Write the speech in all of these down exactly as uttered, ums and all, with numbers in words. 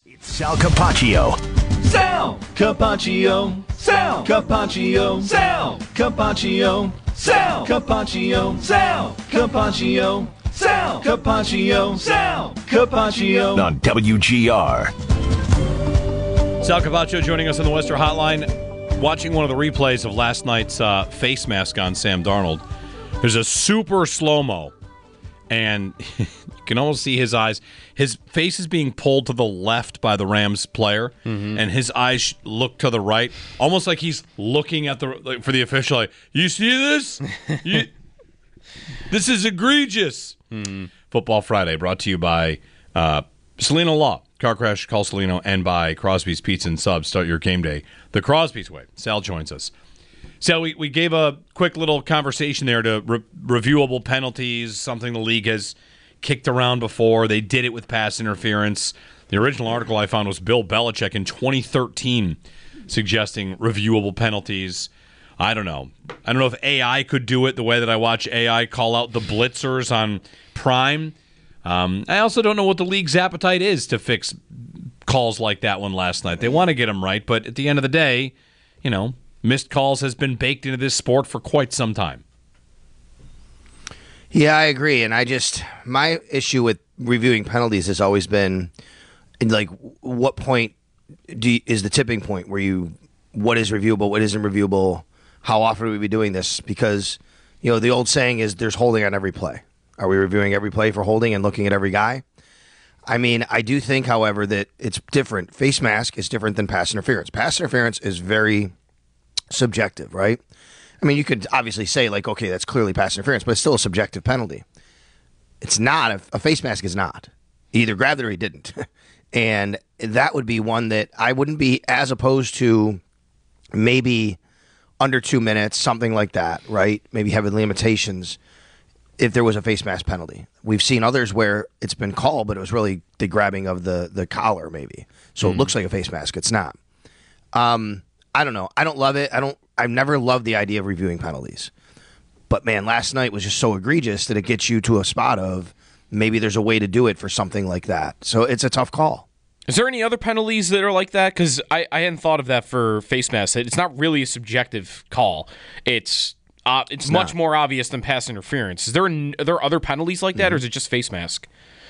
It's Sal Capaccio. Sal Capaccio. Sal Capaccio. Sal Capaccio. Sal Capaccio. Sal Capaccio. Sal Capaccio. Sal Capaccio. On W G R. Sal Capaccio joining us on the Western Hotline. Watching one of the replays of last night's uh, face mask on Sam Darnold. There's a super slow-mo, and you can almost see his eyes. His face is being pulled to the left by the Rams player, mm-hmm. and his eyes look to the right, almost like he's looking at the like, for the official. Like, you see this? You, this is egregious. Mm-hmm. Football Friday brought to you by uh, Salino Law. Car Crash, call Salino, and by Crosby's Pizza and Subs. Start your game day the Crosby's way. Sal joins us. Sal, we, we gave a quick little conversation there to re- reviewable penalties, something the league has kicked around before. They did it with pass interference. The original article I found was Bill Belichick in twenty thirteen suggesting reviewable penalties. I don't know. I don't know if A I could do it the way that I watch A I call out the blitzers on Prime. Um, I also don't know what the league's appetite is to fix calls like that one last night. They want to get them right, but at the end of the day, you know, missed calls has been baked into this sport for quite some time. Yeah, I agree. And I just, my issue with reviewing penalties has always been, like, what point do you, is the tipping point where you, what is reviewable, what isn't reviewable, how often are we be doing this? Because, you know, the old saying is there's holding on every play. Are we reviewing every play for holding and looking at every guy? I mean, I do think, however, that it's different. Face mask is different than pass interference. Pass interference is very subjective, right? I mean, you could obviously say, like, okay, that's clearly pass interference, but it's still a subjective penalty. It's not. A, a face mask is not. He either grabbed it or he didn't. And that would be one that I wouldn't be as opposed to maybe under two minutes, something like that, right? Maybe having limitations if there was a face mask penalty. We've seen others where it's been called, but it was really the grabbing of the, the collar, maybe. So mm. it looks like a face mask. It's not. Um, I don't know. I don't love it. I don't. I've never loved the idea of reviewing penalties. But, man, last night was just so egregious that it gets you to a spot of maybe there's a way to do it for something like that. So it's a tough call. Is there any other penalties that are like that? Because I, I hadn't thought of that for face mask. It's not really a subjective call. It's uh, it's, it's much more obvious than pass interference. Is there an, are there other penalties like that, mm-hmm. or is it just face mask?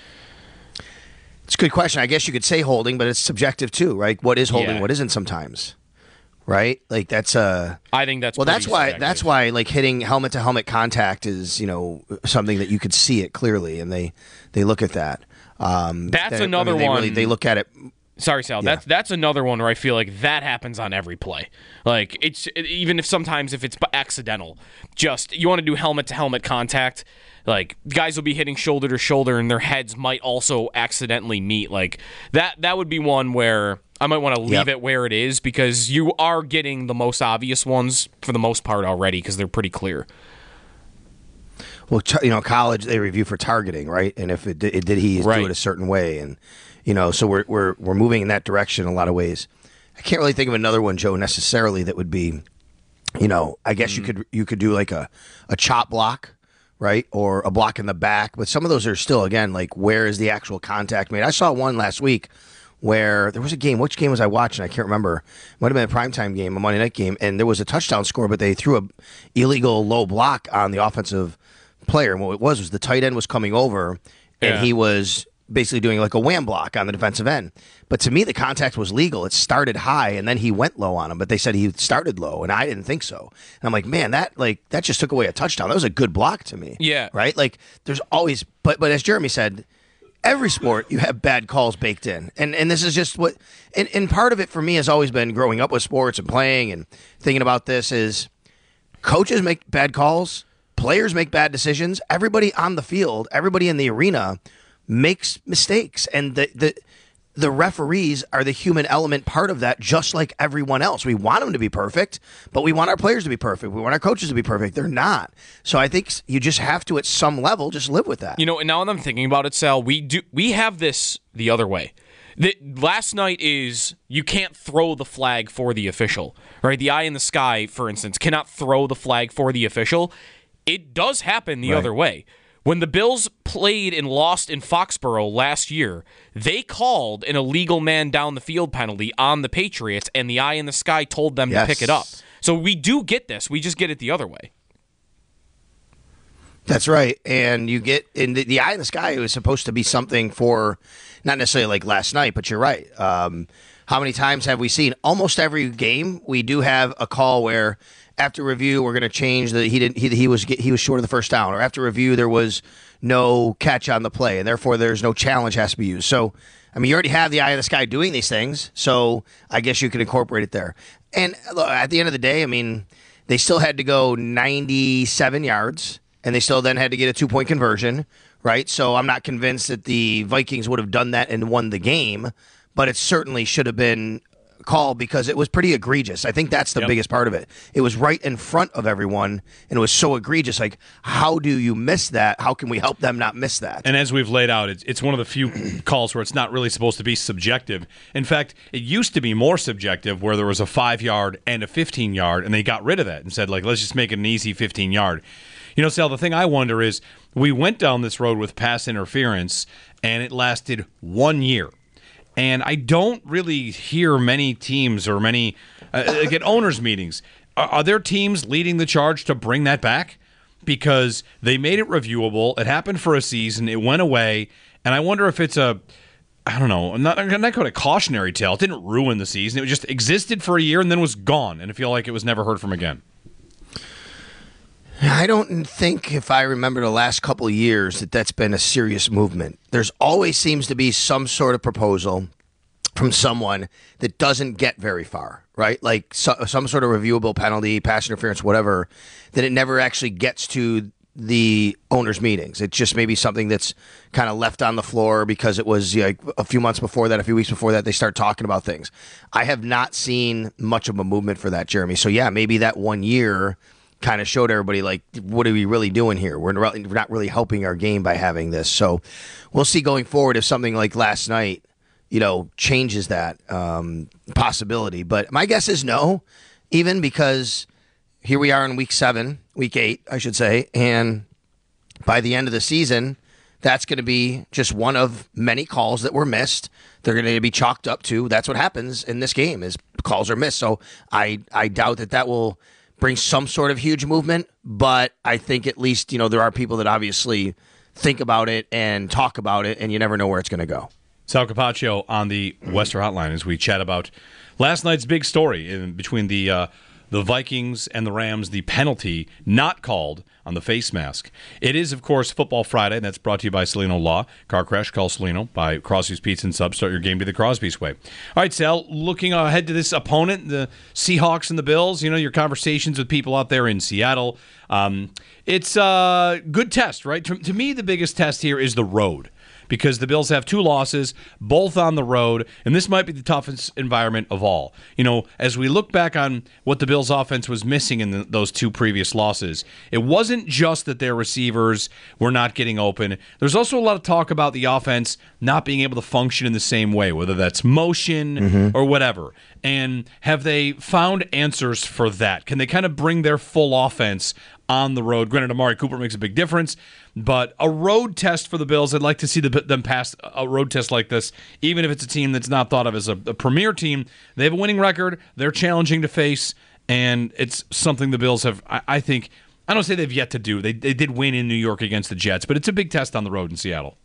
It's a good question. I guess you could say holding, but it's subjective too, right? What is holding, yeah. what isn't sometimes, right? Like that's a. I think that's well. That's why. subjective. That's why like hitting helmet to helmet contact is you know something that you could see it clearly, and they they look at that. Um, that's they, another I mean, they one. Really, they look at it. Sorry, Sal. Yeah. That's that's another one where I feel like that happens on every play. Like it's it, even if sometimes if it's accidental, just you want to do helmet to helmet contact. Like guys will be hitting shoulder to shoulder, and their heads might also accidentally meet. Like that that would be one where I might want to leave yep. it where it is because you are getting the most obvious ones for the most part already because they're pretty clear. Well, you know, college they review for targeting, right? And if it did, it did he right. do it a certain way, and you know, so we're we're we're moving in that direction in a lot of ways. I can't really think of another one, Joe, necessarily that would be, you know, I guess mm-hmm. you could you could do like a, a chop block, right, or a block in the back. But some of those are still again like where is the actual contact made? I saw one last week where there was a game. Which game was I watching? I can't remember. It might have been a primetime game, a Monday night game, and there was a touchdown score, but they threw a illegal low block on the offensive player. And what it was was the tight end was coming over, and yeah. he was basically doing like a wham block on the defensive end. But to me, the contact was legal. It started high, and then he went low on him. But they said he started low, and I didn't think so. And I'm like, man, that like that just took away a touchdown. That was a good block to me. Yeah. Right? Like, there's always, but but as Jeremy said, every sport you have bad calls baked in. And and this is just what, and, and part of it for me has always been growing up with sports and playing and thinking about this is coaches make bad calls. Players make bad decisions. Everybody on the field, everybody in the arena makes mistakes. And the, the the referees are the human element part of that, just like everyone else. We want them to be perfect, but we want our players to be perfect. We want our coaches to be perfect. They're not. So I think you just have to, at some level, just live with that. You know, and now that I'm thinking about it, Sal, we do we have this the other way. The, last night is you can't throw the flag for the official, right? The eye in the sky, for instance, cannot throw the flag for the official. It does happen the right. other way, When the Bills played and lost in Foxborough last year, they called an illegal man down the field penalty on the Patriots, and the eye in the sky told them yes. to pick it up. So we do get this. We just get it the other way. That's right. And you get in the, the eye in the sky, it was supposed to be something for not necessarily like last night, but you're right. Um, how many times have we seen almost every game? We do have a call where after review we're going to change the he didn't he, he was he was short of the first down, or after review there was no catch on the play, and therefore there's no challenge has to be used. So I mean, you already have the eye in the sky doing these things, so I guess you can incorporate it there. And look, at the end of the day, I mean, they still had to go ninety-seven yards. And they still then had to get a two-point conversion, right? So I'm not convinced that the Vikings would have done that and won the game, but it certainly should have been called because it was pretty egregious. I think that's the yep. biggest part of it. It was right in front of everyone, and it was so egregious. Like, how do you miss that? How can we help them not miss that? And as we've laid out, it's, it's one of the few calls where it's not really supposed to be subjective. In fact, it used to be more subjective where there was a five-yard and a fifteen-yard, and they got rid of that and said, like, let's just make it an easy fifteen-yard. You know, Sal, the thing I wonder is we went down this road with pass interference, and it lasted one year. And I don't really hear many teams or many uh, like at owners' meetings. Are, are there teams leading the charge to bring that back? Because they made it reviewable. It happened for a season. It went away. And I wonder if it's a, I don't know, I'm not, I'm not going to cautionary tale. It didn't ruin the season. It just existed for a year and then was gone. And I feel like it was never heard from again. I don't think, if I remember the last couple of years, that that's been a serious movement. There's always seems to be some sort of proposal from someone that doesn't get very far, right? Like so, some sort of reviewable penalty, pass interference, whatever, that it never actually gets to the owners' meetings. It's just maybe something that's kind of left on the floor because it was like a few months before that, a few weeks before that, they start talking about things. I have not seen much of a movement for that, Jeremy. So yeah, maybe that one year kind of showed everybody, like, what are we really doing here? We're not really helping our game by having this. So we'll see going forward if something like last night, you know, changes that um, possibility. But my guess is no, even because here we are in week seven, week eight, I should say, and by the end of the season, that's going to be just one of many calls that were missed. They're going to be chalked up to. That's what happens in this game is calls are missed. So I, I doubt that that will bring some sort of huge movement, but I think at least, you know, there are people that obviously think about it and talk about it, and you never know where it's going to go. Sal Capaccio on the Western Hotline as we chat about last night's big story in between the uh, the Vikings and the Rams, the penalty not called on the face mask. It is, of course, Football Friday, and that's brought to you by Celino Law. Car Crash, call Celino by Crosby's Pizza and Subs. Start your game to the Crosby's way. All right, Sal, looking ahead to this opponent, the Seahawks and the Bills, you know, your conversations with people out there in Seattle. Um, it's a good test, right? To, to me, the biggest test here is the road. Because the Bills have two losses, both on the road, and this might be the toughest environment of all. You know, as we look back on what the Bills' offense was missing in the, those two previous losses, it wasn't just that their receivers were not getting open. There's also a lot of talk about the offense not being able to function in the same way, whether that's motion mm-hmm. or whatever. And have they found answers for that? Can they kind of bring their full offense on the road? Granted, Amari Cooper makes a big difference, but a road test for the Bills, I'd like to see the, them pass a road test like this, even if it's a team that's not thought of as a, a premier team. They have a winning record. They're challenging to face, and it's something the Bills have, I, I think, I don't say they've yet to do. They, they did win in New York against the Jets, but it's a big test on the road in Seattle.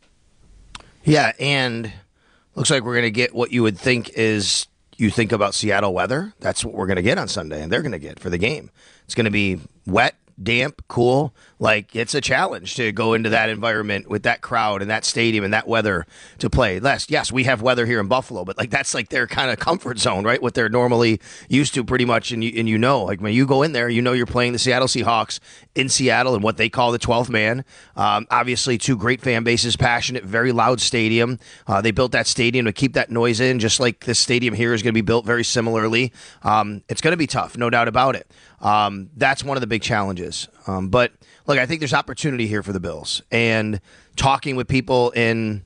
Yeah, and looks like we're going to get what you would think is, you think about Seattle weather, that's what we're going to get on Sunday, and they're going to get for the game. It's going to be wet, damp, cool. Like, it's a challenge to go into that environment with that crowd and that stadium and that weather to play. Last, yes, we have weather here in Buffalo, but like that's like their kind of comfort zone, right? What they're normally used to, pretty much. And you, and you know, like when you go in there, you know you're playing the Seattle Seahawks in Seattle and what they call the twelfth man. Um, obviously, two great fan bases, passionate, very loud stadium. Uh, they built that stadium to keep that noise in, just like this stadium here is going to be built very similarly. Um, it's going to be tough, no doubt about it. Um, that's one of the big challenges. Um, but look, I think there's opportunity here for the Bills. And talking with people in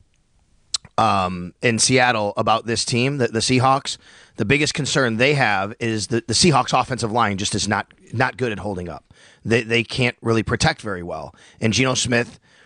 um, in Seattle about this team, the, the Seahawks, the biggest concern they have is that the Seahawks offensive line just is not not good at holding up. They they can't really protect very well. And Geno Smith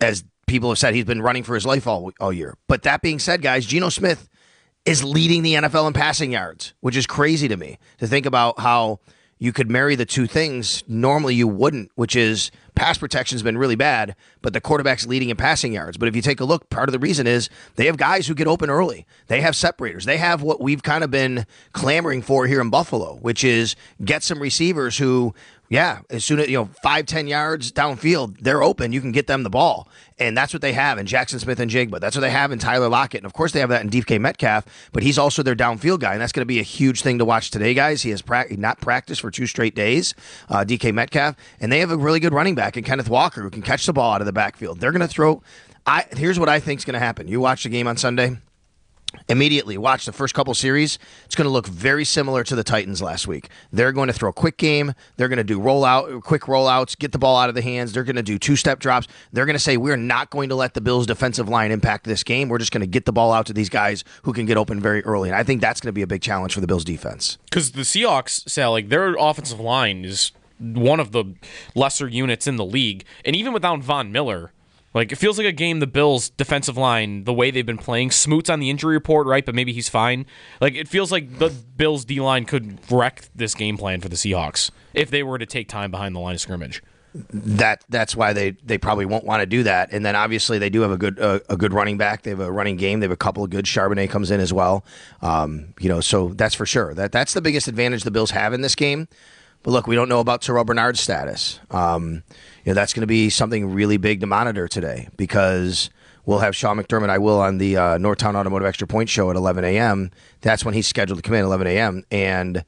as people have said, he's been running for his life all all year. But that being said, guys, Geno Smith is leading the N F L in passing yards, which is crazy to me to think about how you could marry the two things. Normally you wouldn't, which is pass protection has been really bad, but the quarterback's leading in passing yards. But if you take a look, part of the reason is they have guys who get open early. They have separators. They have what we've kind of been clamoring for here in Buffalo, which is get some receivers who, yeah, as soon as, you know, five, ten yards downfield, they're open. You can get them the ball. And that's what they have in Jackson Smith and Jigba. That's what they have in Tyler Lockett. And, of course, they have that in D K Metcalf, but he's also their downfield guy. And that's going to be a huge thing to watch today, guys. He has pra- not practiced for two straight days, uh, D K Metcalf. And they have a really good running back in Kenneth Walker who can catch the ball out of the backfield. They're going to throw I, – here's what I think is going to happen. You watch the game on Sunday. Immediately watch the first couple series. It's going to look very similar to the Titans last week. They're going to throw a quick game. They're going to do rollout, quick rollouts, get the ball out of the hands. They're going to do two-step drops. They're going to say, we're not going to let the Bills' defensive line impact this game. We're just going to get the ball out to these guys who can get open very early. And I think that's going to be a big challenge for the Bills' defense. Because the Seahawks, Sal, like their offensive line is one of the lesser units in the league. And even without Von Miller, like, it feels like a game the Bills' defensive line, the way they've been playing, Smoot's on the injury report, right, but maybe he's fine. Like, it feels like the Bills' D-line could wreck this game plan for the Seahawks if they were to take time behind the line of scrimmage. That That's why they, they probably won't want to do that. And then, obviously, they do have a good uh, a good running back. They have a running game. They have a couple of good. Charbonnet comes in as well. Um, you know, so that's for sure. That That's the biggest advantage the Bills have in this game. But, look, we don't know about Terrell Bernard's status. Um You know, that's going to be something really big to monitor today because we'll have Sean McDermott. I will on the uh, Northtown Automotive Extra Point show at eleven a.m. That's when he's scheduled to come in, eleven a.m. and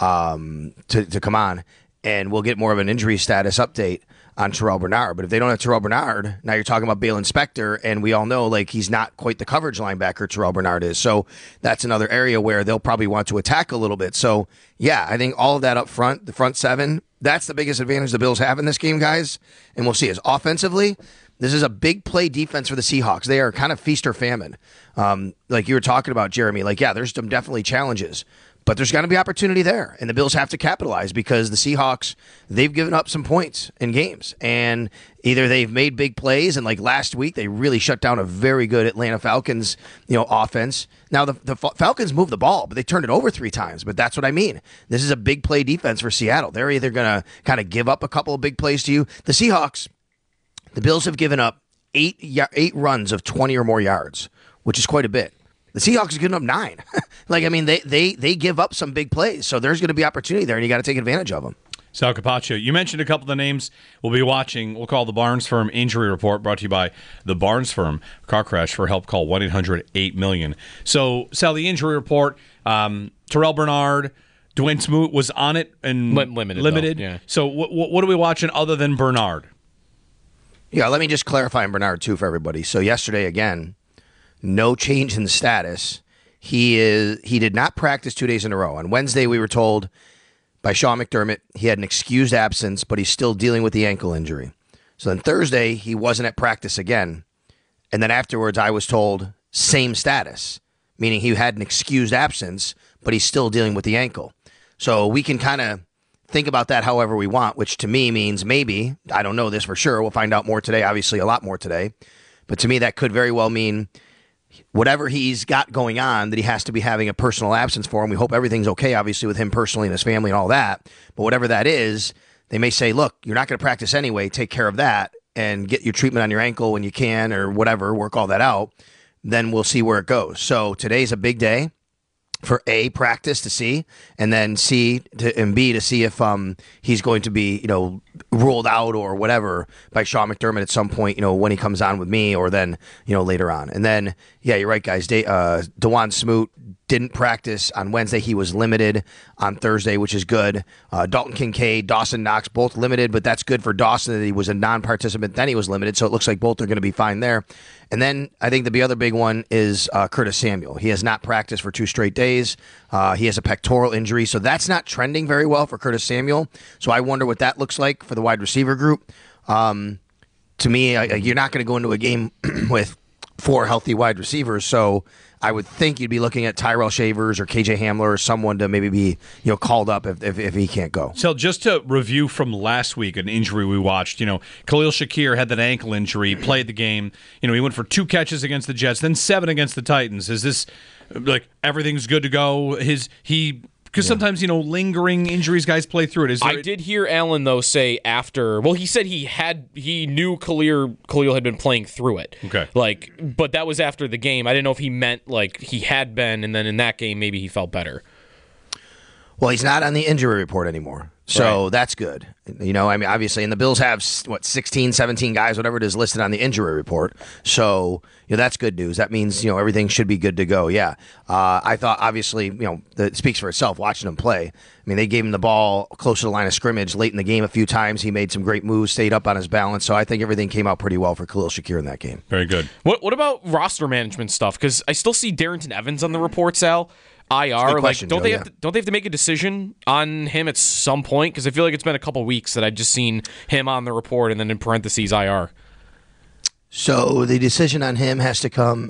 um, to, to come on. And we'll get more of an injury status update on Terrell Bernard. But if they don't have Terrell Bernard, now you're talking about Balen Spector, and we all know like he's not quite the coverage linebacker Terrell Bernard is. So that's another area where they'll probably want to attack a little bit. So, yeah, I think all of that up front, the front seven, that's the biggest advantage the Bills have in this game, guys. And we'll see. Is offensively, this is a big play defense for the Seahawks. They are kind of feast or famine. Um, like you were talking about, Jeremy. Like, yeah, there's some definitely challenges. But there's going to be opportunity there, and the Bills have to capitalize because the Seahawks, they've given up some points in games, and either they've made big plays, and like last week, they really shut down a very good Atlanta Falcons, you know, offense. Now, the, the Falcons moved the ball, but they turned it over three times, but that's what I mean. This is a big play defense for Seattle. They're either going to kind of give up a couple of big plays to you. The Seahawks, the Bills have given up eight, eight runs of twenty or more yards, which is quite a bit. The Seahawks are giving up nine. like, I mean, they, they they give up some big plays, so there's going to be opportunity there, and you got to take advantage of them. Sal Capaccio, you mentioned a couple of the names we'll be watching. We'll call the Barnes Firm Injury Report, brought to you by the Barnes Firm Car Crash. For help, call one eight hundred eight million. So, Sal, the injury report, um, Terrell Bernard, Dwayne Smoot was on it and Lim- limited. limited. Though, yeah. So, what, what are we watching other than Bernard? Yeah, let me just clarify on Bernard, too, for everybody. So, yesterday, again, no change in status. He is he did not practice two days in a row. On Wednesday, we were told by Sean McDermott he had an excused absence, but he's still dealing with the ankle injury. So then Thursday, he wasn't at practice again. And then afterwards, I was told same status, meaning he had an excused absence, but he's still dealing with the ankle. So we can kind of think about that however we want, which to me means maybe, I don't know this for sure, we'll find out more today, obviously a lot more today. But to me, that could very well mean whatever he's got going on, that he has to be having a personal absence for him. We hope everything's okay, obviously, with him personally and his family and all that. But whatever that is, they may say, look, you're not going to practice anyway. Take care of that and get your treatment on your ankle when you can or whatever, work all that out. Then we'll see where it goes. So today's a big day for A, practice to see, and then C, to, and B, to see if um he's going to be, you know, ruled out or whatever by Sean McDermott at some point, you know, when he comes on with me or then, you know, later on. And then, yeah, you're right, guys. De- uh, DeJuan Smoot didn't practice on Wednesday. He was limited on Thursday, which is good. Uh, Dalton Kincaid, Dawson Knox, both limited, but that's good for Dawson that he was a non-participant. Then he was limited, so it looks like both are going to be fine there. And then I think the other big one is uh, Curtis Samuel. He has not practiced for two straight days. Uh, he has a pectoral injury, so that's not trending very well for Curtis Samuel. So I wonder what that looks like for the wide receiver group. Um, to me, I, you're not going to go into a game with four healthy wide receivers. So I would think you'd be looking at Tyrell Shavers or K J Hamler or someone to maybe be you know called up if, if, if he can't go. So just to review from last week, an injury we watched, you know, Khalil Shakir had that ankle injury, played the game. You know, he went for two catches against the Jets, then seven against the Titans. Is this like everything's good to go? His he. Because yeah. sometimes, you know, lingering injuries, guys play through it. Is there I did hear Allen, though, say after... Well, he said he had he knew Khalil, Khalil had been playing through it. Okay. Like, but that was after the game. I didn't know if he meant, like, he had been, and then in that game, maybe he felt better. Well, he's not on the injury report anymore. So right. that's good. You know, I mean, obviously, and the Bills have, what, sixteen, seventeen guys, whatever it is, listed on the injury report. So, you know, that's good news. That means, you know, everything should be good to go. Yeah. Uh, I thought, obviously, you know, it speaks for itself watching him play. I mean, they gave him the ball close to the line of scrimmage late in the game a few times. He made some great moves, stayed up on his balance. So I think everything came out pretty well for Khalil Shakir in that game. Very good. What What about roster management stuff? Because I still see Darrington Evans on the report, Sal. I R, like, don't Joe, they have yeah. to, don't they have to make a decision on him at some point? Because I feel like it's been a couple weeks that I've just seen him on the report, and then in parentheses I R. So the decision on him has to come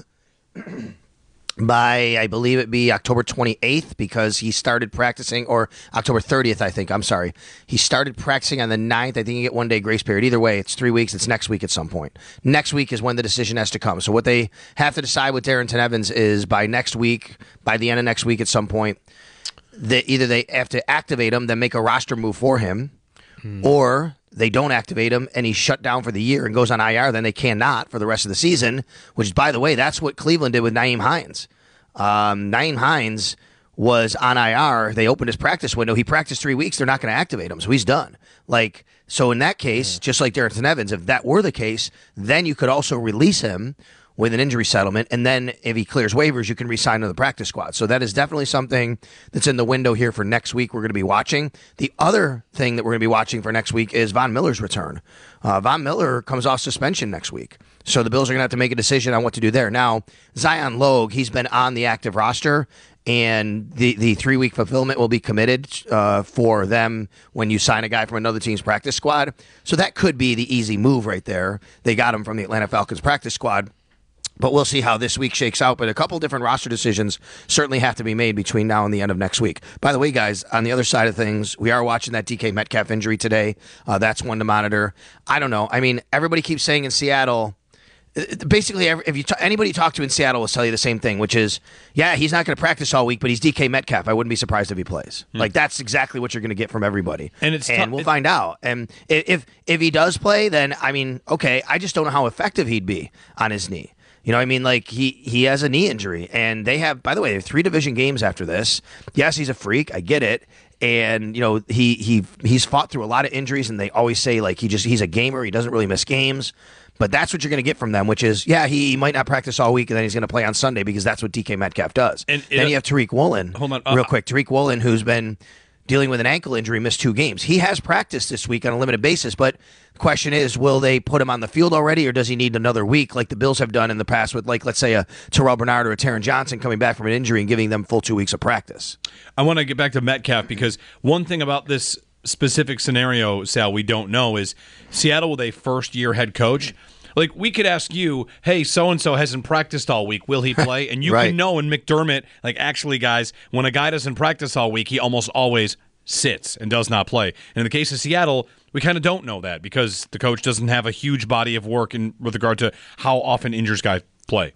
by, I believe it be October twenty-eighth, because he started practicing, or October thirtieth, I think. I'm sorry. He started practicing on the ninth. I think you get one day grace period. Either way, it's three weeks. It's next week at some point. Next week is when the decision has to come. So what they have to decide with Darrington Evans is by next week, by the end of next week at some point, that either they have to activate him, then make a roster move for him, hmm. or they don't activate him and he's shut down for the year and goes on I R, then they cannot for the rest of the season, which, by the way, that's what Cleveland did with Nyheim Hines. Um, Nyheim Hines was on I R. They opened his practice window. He practiced three weeks. They're not going to activate him, so he's done. Like, so in that case, just like Darrington Evans, if that were the case, then you could also release him with an injury settlement, and then if he clears waivers, you can re-sign to the practice squad. So that is definitely something that's in the window here for next week we're going to be watching. The other thing that we're going to be watching for next week is Von Miller's return. Uh, Von Miller comes off suspension next week. So the Bills are going to have to make a decision on what to do there. Now, Zion Logue, he's been on the active roster, and the, the three-week fulfillment will be committed uh, for them when you sign a guy from another team's practice squad. So that could be the easy move right there. They got him from the Atlanta Falcons practice squad. But we'll see how this week shakes out. But a couple different roster decisions certainly have to be made between now and the end of next week. By the way, guys, on the other side of things, we are watching that D K Metcalf injury today. Uh, that's one to monitor. I don't know. I mean, everybody keeps saying in Seattle, basically, if you t- anybody you talk to in Seattle will tell you the same thing, which is, yeah, he's not going to practice all week, but he's D K Metcalf. I wouldn't be surprised if he plays. Hmm. Like, that's exactly what you're going to get from everybody. And it's and t- we'll find out. And if if he does play, then, I mean, okay, I just don't know how effective he'd be on his knee. You know what I mean? Like, he, he has a knee injury, and they have, by the way, they have three division games after this. Yes, he's a freak. I get it. And, you know, he he he's fought through a lot of injuries, and they always say, like, he just he's a gamer. He doesn't really miss games. But that's what you're going to get from them, which is, yeah, he might not practice all week, and then he's going to play on Sunday because that's what D K Metcalf does. And it, then you have Tariq Woolen. Hold on. Uh, real quick. Tariq Woolen, who's been dealing with an ankle injury, missed two games. He has practiced this week on a limited basis, but the question is, will they put him on the field already, or does he need another week like the Bills have done in the past with, like, let's say a Terrell Bernard or a Taron Johnson coming back from an injury and giving them full two weeks of practice? I want to get back to Metcalf because one thing about this specific scenario, Sal, we don't know is Seattle with a first-year head coach. Like, we could ask you, hey, so-and-so hasn't practiced all week. Will he play? And you right. can know in McDermott, like, actually, guys, when a guy doesn't practice all week, he almost always sits and does not play. And in the case of Seattle, we kind of don't know that because the coach doesn't have a huge body of work in with regard to how often injured guys play.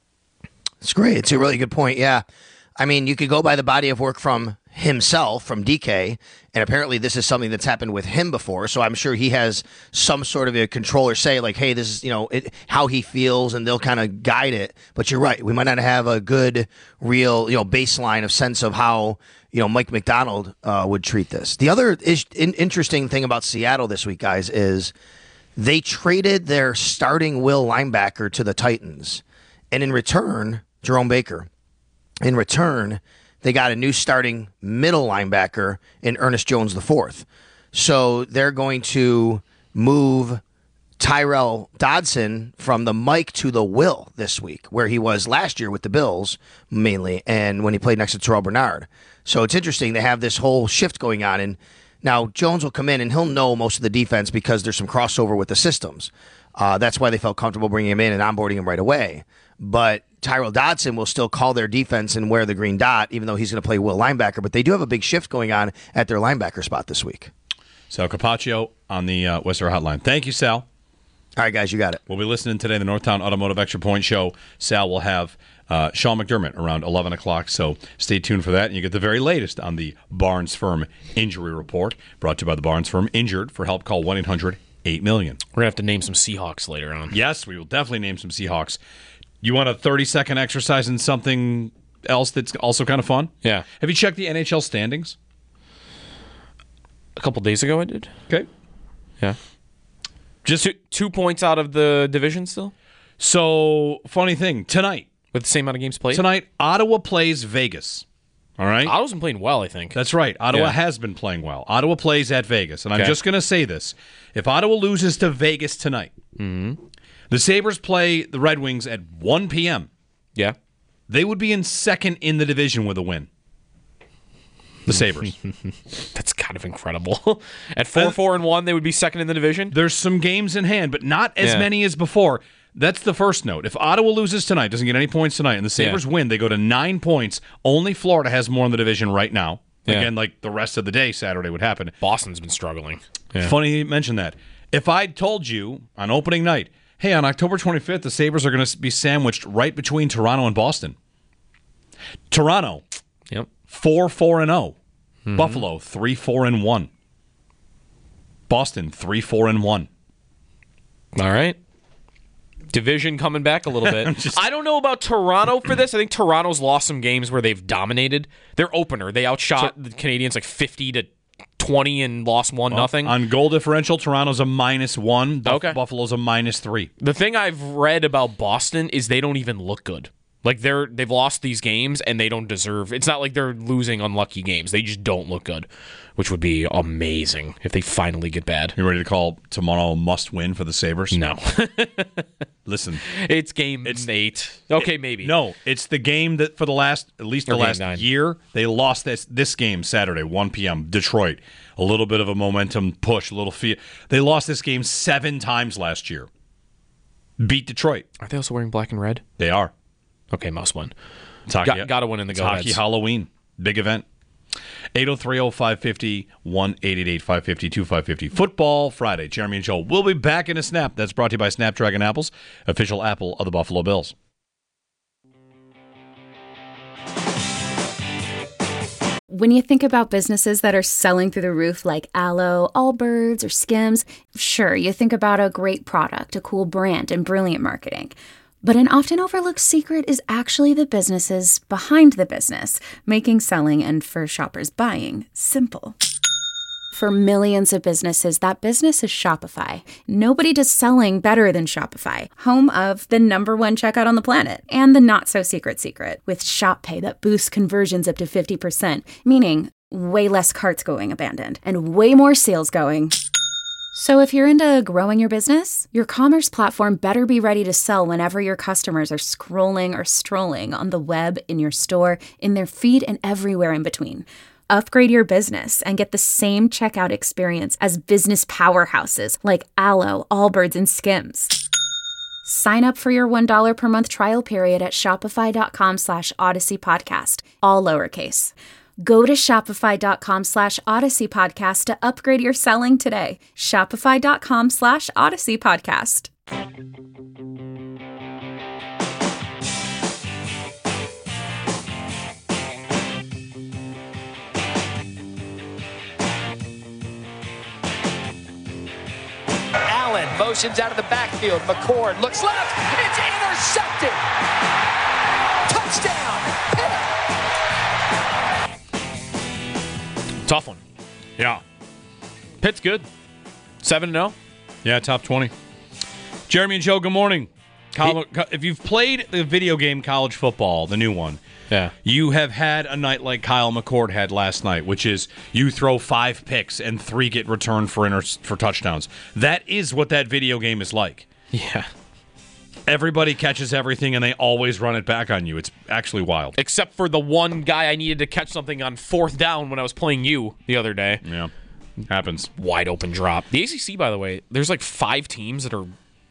It's great. It's a really good point, yeah. I mean, you could go by the body of work from himself, from D K, and apparently this is something that's happened with him before, so I'm sure he has some sort of a controller say, like, hey, this is, you know, it, how he feels, and they'll kind of guide it. But you're right. We might not have a good, real, you know, baseline of sense of how, you know, Mike McDonald uh, would treat this. The other is, in, interesting thing about Seattle this week, guys, is they traded their starting will linebacker to the Titans, and in return, Jerome Baker, in return, they got a new starting middle linebacker in Ernest Jones the fourth. So they're going to move Tyrell Dodson from the Mike to the Will this week, where he was last year with the Bills mainly, and when he played next to Terrell Bernard. So it's interesting. They have this whole shift going on, and now Jones will come in and he'll know most of the defense because there's some crossover with the systems. Uh, that's why they felt comfortable bringing him in and onboarding him right away. But Tyrell Dodson will still call their defense and wear the green dot, even though he's going to play will linebacker. But they do have a big shift going on at their linebacker spot this week. Sal Capaccio on the uh, Western Hotline. Thank you, Sal. All right, guys, you got it. We'll be listening today to the Northtown Automotive Extra Point Show. Sal will have uh, Sean McDermott around eleven o'clock, so stay tuned for that. And you get the very latest on the Barnes Firm Injury Report, brought to you by the Barnes Firm. Injured? For help, call one eight hundred eight million. We're going to have to name some Seahawks later on. Yes, we will definitely name some Seahawks. You want a thirty-second exercise in something else that's also kind of fun? Yeah. Have you checked the N H L standings? A couple days ago I did. Okay. Yeah. Just Two, two points out of the division still? So, funny thing, tonight. With the same amount of games played? Tonight, Ottawa plays Vegas. All right? Ottawa's been playing well, I think. That's right. Ottawa Yeah. has been playing well. Ottawa plays at Vegas. And I'm Okay. just going to say this. If Ottawa loses to Vegas tonight, Mm-hmm. the Sabres play the Red Wings at one p.m. Yeah. They would be in second in the division with a win. The Sabres. That's kind of incredible. At four, four, and one, they would be second in the division. There's some games in hand, but not as Yeah. many as before. That's the first note. If Ottawa loses tonight, doesn't get any points tonight, and the Sabres Yeah. win, they go to nine points. Only Florida has more in the division right now. Yeah. Again, like the rest of the day, Saturday would happen. Boston's been struggling. Yeah. Funny you mentioned that. If I'd told you on opening night, hey, on October twenty-fifth, the Sabres are going to be sandwiched right between Toronto and Boston. Toronto, Yep. four four and oh. Buffalo, three four and one. Boston, three four and one. All right. Division coming back a little bit. I don't know about Toronto for this. I think Toronto's lost some games where they've dominated. Their opener, they outshot the Canadians like fifty to twenty and lost one nothing. On goal differential, Toronto's a minus one. Buff- Okay. Buffalo's a minus three. The thing I've read about Boston is they don't even look good. Like they're they've lost these games and they don't deserve. It's not like they're losing unlucky games. They just don't look good, which would be amazing if they finally get bad. You ready to call tomorrow a must win for the Sabres? No, Listen. it's game eight. Okay, maybe. No, it's the game that for the last, at least the Or game last nine. year, they lost this this game Saturday, one p.m. Detroit. A little bit of a momentum push, a little feel. They lost this game seven times last year. Beat Detroit. Are they also wearing black and red? They are. Okay, must win. It's hockey, Got, gotta win in the it's go hockey Halloween. Big event. eight oh three oh five five oh, one eight eight eight five five oh two five five oh. Football Friday. Jeremy and Joel will be back in a snap. That's brought to you by Snapdragon Apples, official apple of the Buffalo Bills. When you think about businesses that are selling through the roof like Aloe, Allbirds, or Skims, sure, you think about a great product, a cool brand, and brilliant marketing. But an often overlooked secret is actually the businesses behind the business, making selling and for shoppers buying simple. For millions of businesses, that business is Shopify. Nobody does selling better than Shopify, home of the number one checkout on the planet and the not-so-secret secret with Shop Pay that boosts conversions up to fifty percent, meaning way less carts going abandoned and way more sales going. So if you're into growing your business, your commerce platform better be ready to sell whenever your customers are scrolling or strolling on the web, in your store, in their feed, and everywhere in between. Upgrade your business and get the same checkout experience as business powerhouses like Aloe, Allbirds, and Skims. Sign up for your one dollar per month trial period at shopify.com slash Odyssey Podcast, all lowercase. Go to shopify.com slash Odyssey Podcast to upgrade your selling today. Shopify.com slash Odyssey Podcast. Allen motions out of the backfield. McCord looks left. It's intercepted. Touchdown. Tough one. Yeah. Pitt's good. seven and oh. Yeah, top twenty. Jeremy and Joe, good morning. Col- if you've played the video game College Football, the new one, Yeah. you have had a night like Kyle McCord had last night, which is you throw five picks and three get returned for inter- for touchdowns. That is what that video game is like. Yeah. Everybody catches everything and they always run it back on you. It's actually wild. Except for the one guy I needed to catch something on fourth down when I was playing you the other day. Yeah. Happens. Wide open drop. The A C C, by the way, there's like five teams that are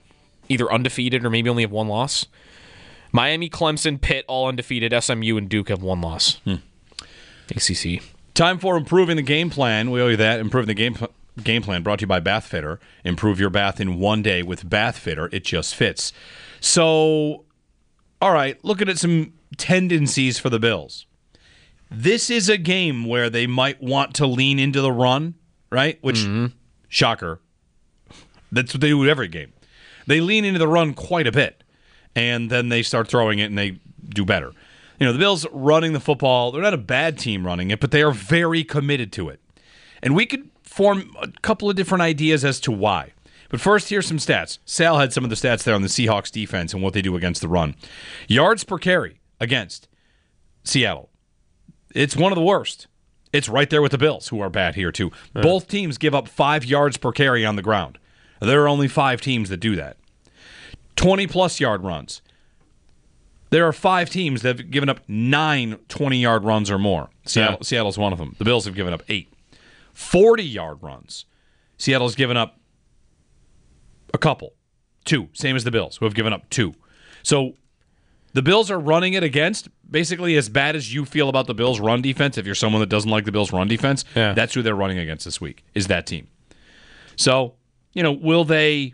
either undefeated or maybe only have one loss. Miami, Clemson, Pitt, all undefeated. S M U and Duke have one loss. Hmm. A C C. Time for improving the game plan. We owe you that. Improving the game plan. Game plan brought to you by Bath Fitter. Improve your bath in one day with Bath Fitter. It just fits. So, all right, looking at some tendencies for the Bills. This is a game where they might want to lean into the run, right? Which, mm-hmm. shocker, that's what they do with every game. They lean into the run quite a bit, and then they start throwing it, and they do better. You know, the Bills running the football, they're not a bad team running it, but they are very committed to it. And we could form a couple of different ideas as to why. But first, here's some stats. Sal had some of the stats there on the Seahawks defense and what they do against the run. Yards per carry against Seattle. It's one of the worst. It's right there with the Bills, who are bad here, too. Yeah. Both teams give up five yards per carry on the ground. There are only five teams that do that. twenty-plus yard runs. There are five teams that have given up nine twenty-yard runs or more. Seattle, yeah. Seattle's one of them. The Bills have given up eight. forty-yard runs. Seattle's given up a couple. Two. Same as the Bills, who have given up two. So the Bills are running it against basically as bad as you feel about the Bills' run defense. If you're someone that doesn't like the Bills' run defense, yeah. that's who they're running against this week, is that team. So, you know, will they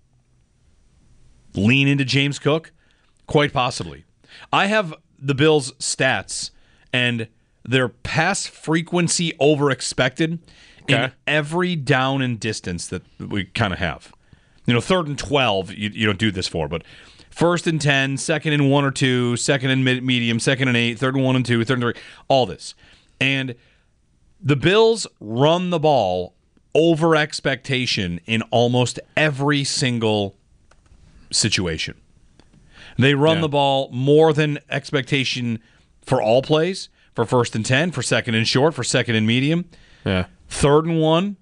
lean into James Cook? Quite possibly. I have the Bills' stats and their pass frequency over expected okay. in every down and distance that we kind of have. You know, third and twelve, you, you don't do this for, but first and ten, second and one or two, second and mid- medium, second and eight, third and one and two, third and three, all this. And the Bills run the ball over expectation in almost every single situation. They run yeah. the ball more than expectation for all plays. For first and ten, for second and short, for second and medium. Yeah. Third and one.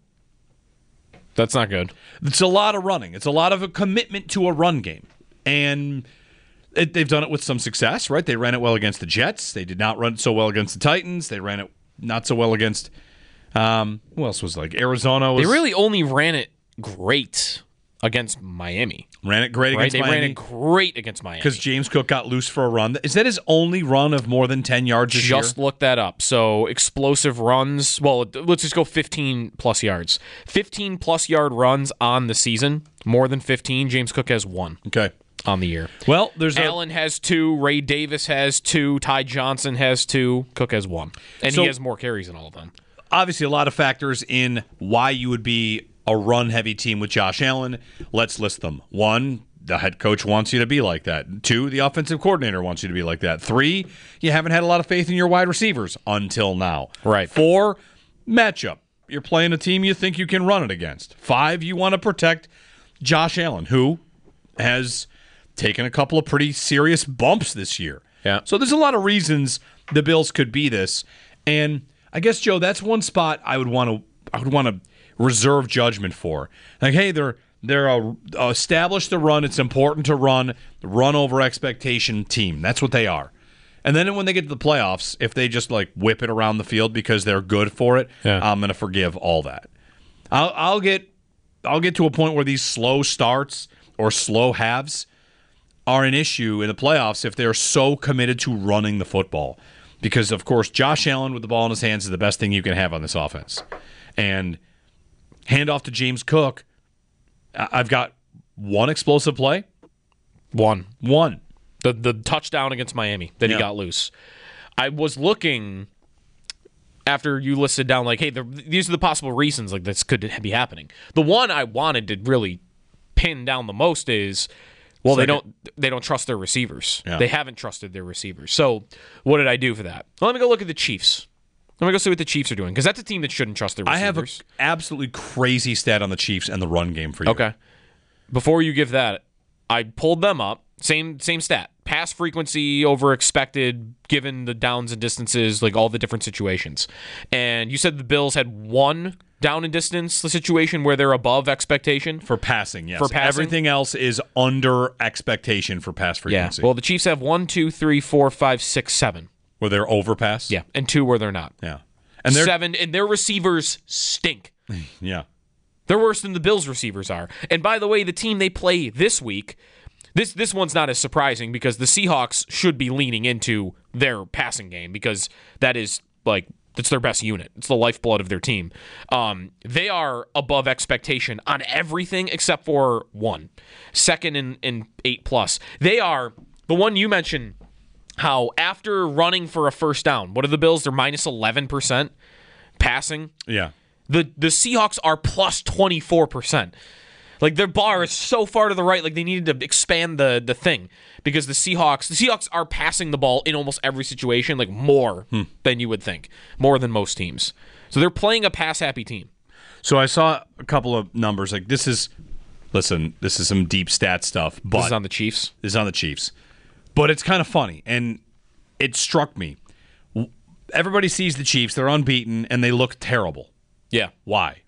That's not good. It's a lot of running. It's a lot of a commitment to a run game. And it, they've done it with some success, right? They ran it well against the Jets. They did not run it so well against the Titans. They ran it not so well against, um, who else was like Arizona? Was, they really only ran it great against Miami. Ran it great right? against they Miami. They ran it great against Miami. Because James Cook got loose for a run. Is that his only run of more than ten yards this Just year? look that up. So explosive runs, well, let's just go fifteen-plus yards. fifteen-plus yard runs on the season, more than fifteen. James Cook has one. Okay. On the year. Well, there's Allen a- has two, Ray Davis has two, Ty Johnson has two, Cook has one. And so, he has more carries than all of them. Obviously, a lot of factors in why you would be a run-heavy team with Josh Allen. Let's list them. One, the head coach wants you to be like that. Two, the offensive coordinator wants you to be like that. Three, you haven't had a lot of faith in your wide receivers until now. Right. Four, matchup. You're playing a team you think you can run it against. Five, you want to protect Josh Allen, who has taken a couple of pretty serious bumps this year. Yeah. So there's a lot of reasons the Bills could be this. And I guess, Joe, that's one spot I would want to I would want to reserve judgment for. Like, hey, they're they're a, a established the run. It's important to run, run over expectation team. That's what they are. And then when they get to the playoffs, if they just like whip it around the field because they're good for it, yeah. I'm going to forgive all that. I'll, I'll get I'll get to a point where these slow starts or slow halves are an issue in the playoffs if they're so committed to running the football. Because, of course, Josh Allen with the ball in his hands is the best thing you can have on this offense. And hand off to James Cook, I've got one explosive play. One. One. The the touchdown against Miami that yeah. he got loose. I was looking after you listed down, like, hey, the, these are the possible reasons like this could be happening. The one I wanted to really pin down the most is, well, Second. they don't they don't trust their receivers. Yeah. They haven't trusted their receivers. So what did I do for that? Well, let me go look at the Chiefs. Let me go see what the Chiefs are doing, because that's a team that shouldn't trust their receivers. I have an absolutely crazy stat on the Chiefs and the run game for you. Okay. Before you give that, I pulled them up. Same same stat. Pass frequency over expected, given the downs and distances, like all the different situations. And you said the Bills had one down and distance, the situation where they're above expectation? For passing, yes. For passing? Everything else is under expectation for pass frequency. Yeah. Well, the Chiefs have one, two, three, four, five, six, seven. Where they're overpass? Yeah, and two where they're not. Yeah. And they're, Seven, and their receivers stink. Yeah. They're worse than the Bills receivers are. And by the way, the team they play this week, this this one's not as surprising because the Seahawks should be leaning into their passing game because that is like that's their best unit. It's the lifeblood of their team. Um, they are above expectation on everything except for one. Second in, in eight plus. They are the one you mentioned, how after running for a first down, what are the Bills? They're minus eleven percent passing. Yeah. The the Seahawks are plus twenty-four percent. Like, their bar is so far to the right, like they needed to expand the the thing because the Seahawks the Seahawks are passing the ball in almost every situation, like more hmm. than you would think, more than most teams. So they're playing a pass-happy team. So I saw a couple of numbers. Like, this is, listen, this is some deep stat stuff. But this is on the Chiefs? This is on the Chiefs. But it's kind of funny, and it struck me. Everybody sees the Chiefs. They're unbeaten, and they look terrible. Yeah. Why?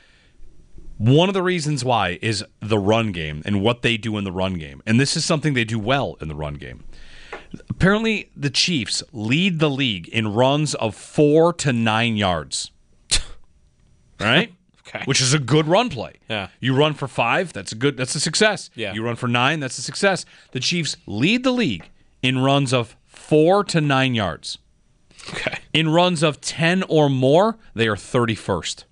One of the reasons why is the run game and what they do in the run game. And this is something they do well in the run game. Apparently, the Chiefs lead the league in runs of four to nine yards. Right? Okay. Which is a good run play. Yeah. You run for five, that's a good that's a success. Yeah. You run for nine, that's a success. The Chiefs lead the league in runs of four to nine yards. Okay. In runs of ten or more, they are thirty-first.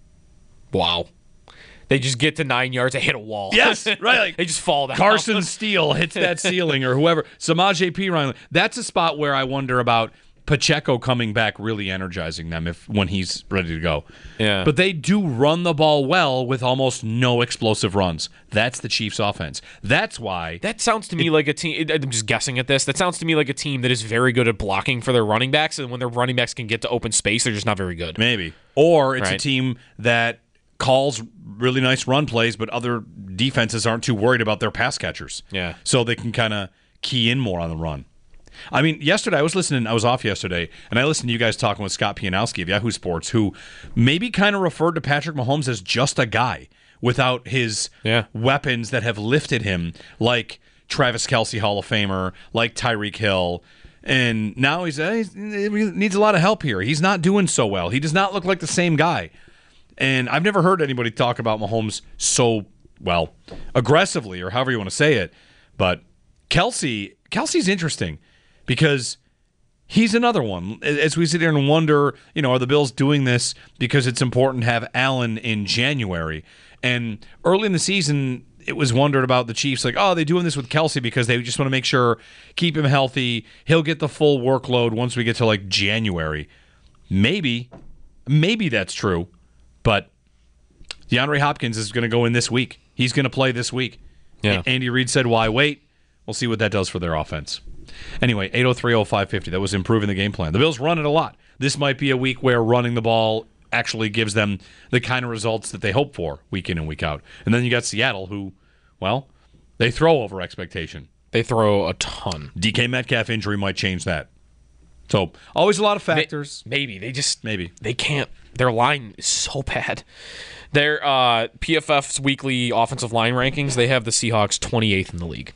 Wow. They just get to nine yards and hit a wall. Yes, right. Like they just fall down. Carson Steele hits that ceiling or whoever. Samaje Perine. That's a spot where I wonder about Pacheco coming back really energizing them if when he's ready to go. Yeah. But they do run the ball well with almost no explosive runs. That's the Chiefs' offense. That's why. That sounds to me it, like a team. I'm just guessing at this. That sounds to me like a team that is very good at blocking for their running backs, and when their running backs can get to open space, they're just not very good. Maybe. Or it's right. a team that calls really nice run plays, but other defenses aren't too worried about their pass catchers. Yeah. So they can kind of key in more on the run. I mean, yesterday I was listening, I was off yesterday, and I listened to you guys talking with Scott Pianowski of Yahoo Sports, who maybe kind of referred to Patrick Mahomes as just a guy without his yeah. weapons that have lifted him, like Travis Kelce, Hall of Famer, like Tyreek Hill. And now he's, uh, he's, he needs a lot of help here. He's not doing so well. He does not look like the same guy. And I've never heard anybody talk about Mahomes so, well, aggressively or however you want to say it. But Kelce, Kelce's interesting because he's another one. As we sit here and wonder, you know, are the Bills doing this because it's important to have Allen in January? And early in the season, it was wondered about the Chiefs, like, oh, they're doing this with Kelce because they just want to make sure, keep him healthy. He'll get the full workload once we get to, like, January. Maybe. Maybe that's true. But DeAndre Hopkins is going to go in this week. He's going to play this week. Yeah. A- Andy Reid said, why wait? We'll see what that does for their offense. Anyway, eight oh three oh five fifty. That was improving the game plan. The Bills run it a lot. This might be a week where running the ball actually gives them the kind of results that they hope for week in and week out. And then you got Seattle who, well, they throw over expectation. They throw a ton. D K Metcalf injury might change that. So, always a lot of factors. Maybe. They just... Maybe. They can't... Their line is so bad. Their uh, P F F's weekly offensive line rankings, they have the Seahawks twenty-eighth in the league.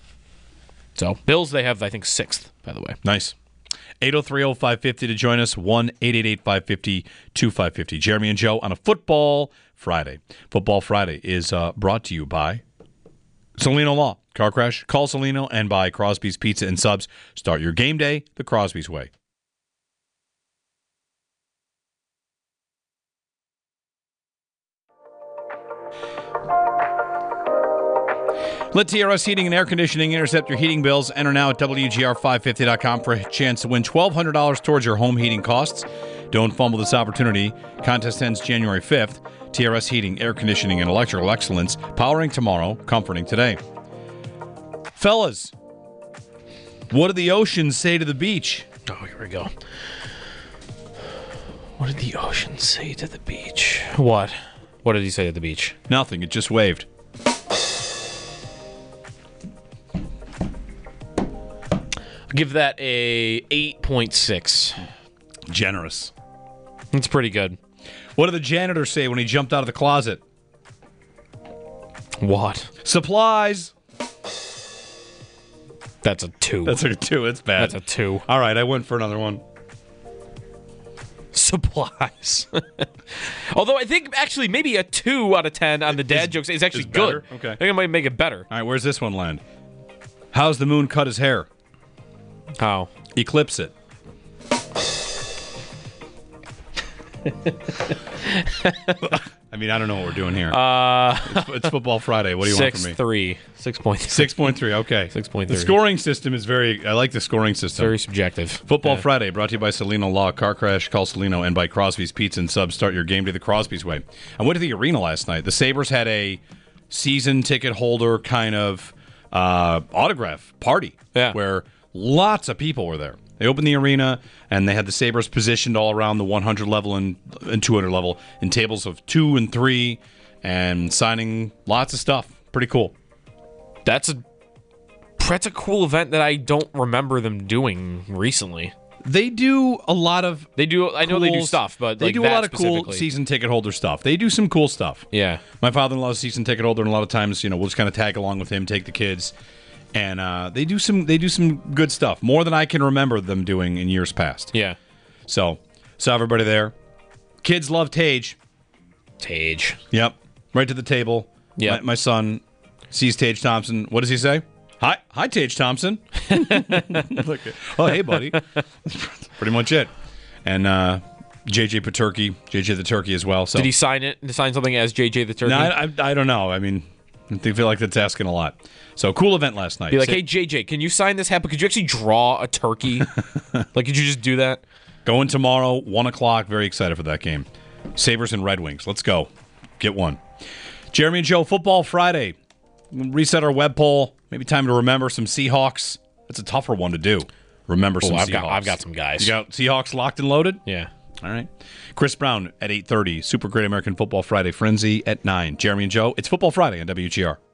So, Bills, they have, I think, sixth, by the way. Nice. eight oh three oh five fifty to join us. one eight eight eight five five zero two five five zero. Jeremy and Joe on a Football Friday. Football Friday is uh, brought to you by Salino Law. Car crash? Call Salino and buy Crosby's Pizza and Subs. Start your game day the Crosby's way. Let T R S Heating and Air Conditioning intercept your heating bills. Enter now at W G R five fifty dot com for a chance to win twelve hundred dollars towards your home heating costs. Don't fumble this opportunity. Contest ends January fifth. T R S Heating, Air Conditioning, and Electrical Excellence. Powering tomorrow, comforting today. Fellas, what did the ocean say to the beach? Oh, here we go. What did the ocean say to the beach? What? What did he say to the beach? Nothing. It just waved. Give that a eight point six. Generous. It's pretty good. What did the janitor say when he jumped out of the closet? What? Supplies. That's a two. That's a two. It's bad. That's a two. All right, I went for another one. Supplies. Although I think actually maybe a two out of ten on the dad Is- jokes is actually is better? good. Okay. I think it might make it better. All right, where's this one land? How's the moon cut his hair? How? Eclipse it. I mean, I don't know what we're doing here. Uh, it's, it's Football Friday. What do you six want from me? three. Six point three. Six point three. Okay. Six point The three. scoring system is very. I like the scoring system. Very subjective. Football Yeah. Friday, brought to you by Salino Law, Car Crash, Call Salino, and by Crosby's Pizza and Subs. Start your game day the Crosby's way. I went to the arena last night. The Sabres had a season ticket holder kind of uh, autograph party Yeah. where lots of people were there. They opened the arena, and they had the Sabres positioned all around the one hundred level and, and two hundred level in tables of two and three and signing lots of stuff. Pretty cool. That's a that's a cool event that I don't remember them doing recently. They do a lot of They do. I know they do cool- stuff, but they like do a that lot of cool specifically. season ticket holder stuff. They do some cool stuff. Yeah. My father-in-law is a season ticket holder, and a lot of times, you know, we'll just kind of tag along with him, take the kids, and uh, they do some they do some good stuff, more than I can remember them doing in years past. Yeah. So, saw everybody there. Kids love Tage. Tage. Yep, right to the table. Yep. My, my son sees Tage Thompson. What does he say? Hi, hi, Tage Thompson. Look, oh, hey, buddy. That's pretty much it. And uh, J J Paturkey, J J the Turkey as well. So Did he sign it? Sign something as J J the Turkey? No, I, I, I don't know. I mean, I think- feel like that's asking a lot. So, cool event last night. Be like, Sa- hey J J, can you sign this hat? But could you actually draw a turkey? Like, could you just do that? Going tomorrow, one o'clock. Very excited for that game. Sabres and Red Wings. Let's go. Get one. Jeremy and Joe, Football Friday. We'll reset our web poll. Maybe time to remember some Seahawks. That's a tougher one to do. Remember some Oh, I've Seahawks. got, I've got some guys. You got Seahawks locked and loaded? yeah. All right. Chris Brown at eight thirty. Super Great American Football Friday Frenzy at nine. Jeremy and Joe, it's Football Friday on W G R.